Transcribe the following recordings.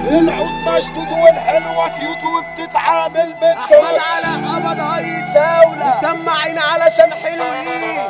العود مشدود والحلوة كيوت وبتتعامل احمد على قبض هاي الدولة مسمعين علشان حلوين.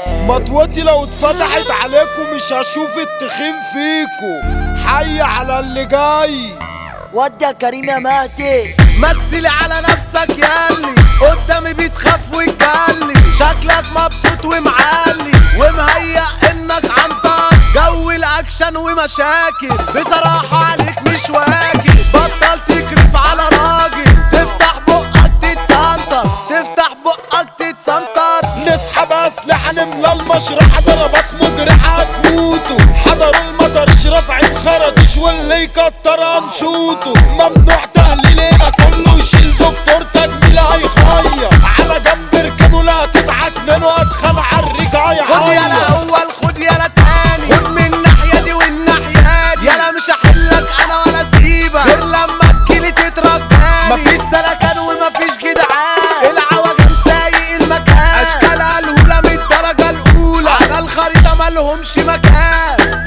مطوتي لو اتفتحت عليكم مش هشوف التخين فيكم. حي على اللي جاي. ودي يا كريم يا مهدي. مثل على نفسك ياللي قدامي بتخاف وتجلي، شكلك مبسوط ومعلي ومهيأ انك عنطر جو الاكشن ومشاكل. بصراحة عليك مش واكل، بطل تكرف على راجل. تفتح بقك تتسنطر، تفتح بقك تتسنطر. نسحب اسلحة نملى المشرحة، ضربات مجرحة تموتوا. حضر المطر اشرف عين خرطش واللي يكتر هنشوطه. ممنوع تهليلنا كله يشيل دكتور تجميل هيخير. على جنب اركنوا لا تتعكننوا ادخل عالرجاية. خد يالا اول خد يالا تاني، خد من الناحية دي والناحية دي. يالا مش هحلك انا ولا سيبك غير لما تجيلي تترجاني. مفيش سلكان ومفيش جدعان، العوجل سايق المكان. اشكالها الهولة من الدرجة الاولى، على الخريطة مالهمش مكان.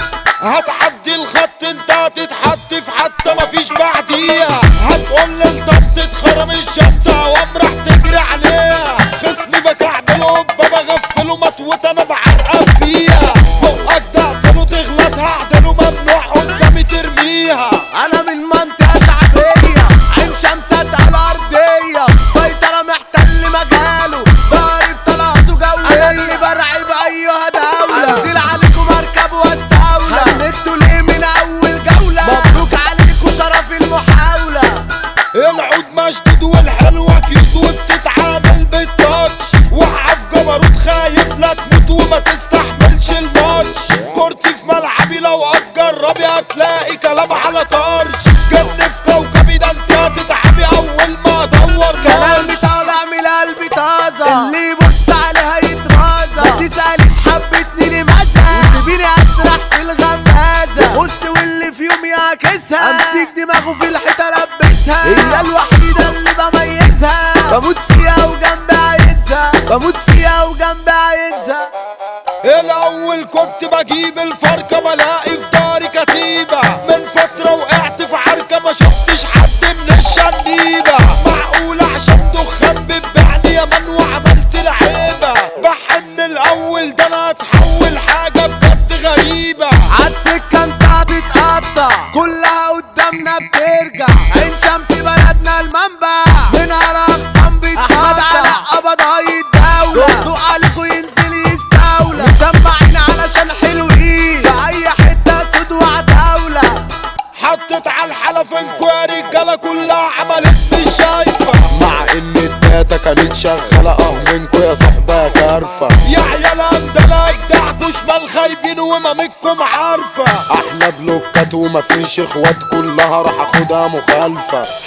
هتعدي الخط انت هتتحط في حتى مفيش بعديها. هتقول انت بتتخرم الشطة وامرح تجري عليها. خصمي بكعبله بغفله مطوط انا بعرقب بيها. بقك تقفله تغلط هعدله ممنوع قدامي ترميها. انا من منطقة شعبية عين شمسة الارضية، سيطرة محتل مجاله ضارب طلعته جولة. انا اللي برعب ايها دولة، انزل عليكم اركب واستولى. هنكتوا ليه من اول جولة؟ مبروك عليكم شرف المحاولة. العود مشدود والحلوة كيوت وبتتعامل بالتاتش. وقع في جبروت خايف لا تموت وما تستحملش الماتش. كورتي في ملعبي لو هتجربي هتلاقي كلام على طرش. جن في كوكبي ده انت هتتعبي اول ما ادور كلامي طالع من قلبي طازة، اللي يبص عليها يترازة. ما تسأليش حبتني لماذا، وسيبيني اسرح في الغمازة. بص واللي في يوم يعكسها، امسك دماغه في الحيطة البسها. هي الوحيدة اللي بميزها، بموت فيها وجنبي عايزها، بموت فيها وجنبي عايزها. الاول كنت بجيب الفركة بلاقي في داري كتيبة. من فترة وقعت في عركة ما شفتش حد من الشنيبة. معقولة عشان دخان بتبعني يا من وعملت العيبة. بحن الاول ده انا هتحول حاجة بجد غريبة. عالسكة انت هتتقطع كلها قدامنا بترجع. عين شمس بلدنا المنبع، منها اقسام بتقطع. احمد على قبض هاي الدولة، يردوا عليكوا ينزل يستولى. مسمعين علشان حلوين، في اي حتة سود وعتاولة. حطت على الحلفينكو يا رجالة كلها عملت مش شايفة. مع ان الداتا كانت شغالة منكو يا صحبة يا كارفة. يا عيال اندلا ادعكوا شمال خايبين ومامتكم عارفة. احلى بلوكات ومفيش اخوات كلها راح اخدها مخالفة.